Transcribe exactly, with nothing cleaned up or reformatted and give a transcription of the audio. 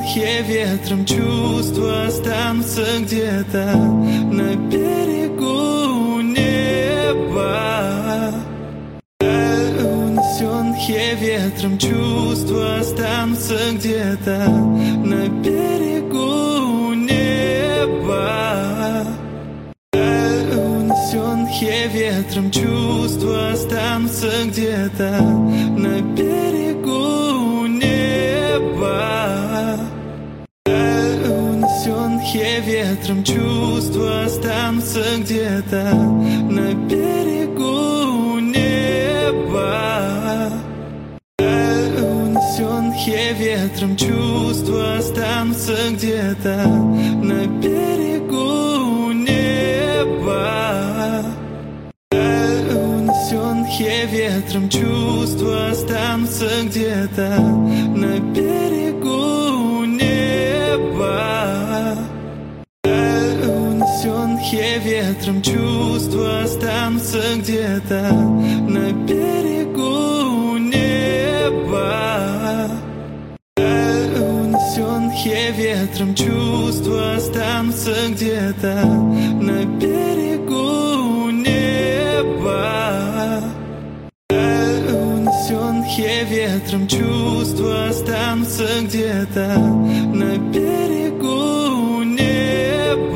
унесенные ветром чувства останутся где-то на берегу неба. Унесенные ветром чувства останутся где-то на берегу неба. Унесенные ветром чувства останутся где-то на берегу неба. Унесенные ветром чувства останутся где-то на берегу неба. Унесенные ветром чувства останутся где-то на берегу неба. Унесенные ветром чувства останутся где-то на берегу неба. Унесенные ветром чувства останутся где-то на берегу неба. Унесенные ветром чувства останутся где-то на берегу неба. Унесенные ветром чувства останутся где-то на берегу.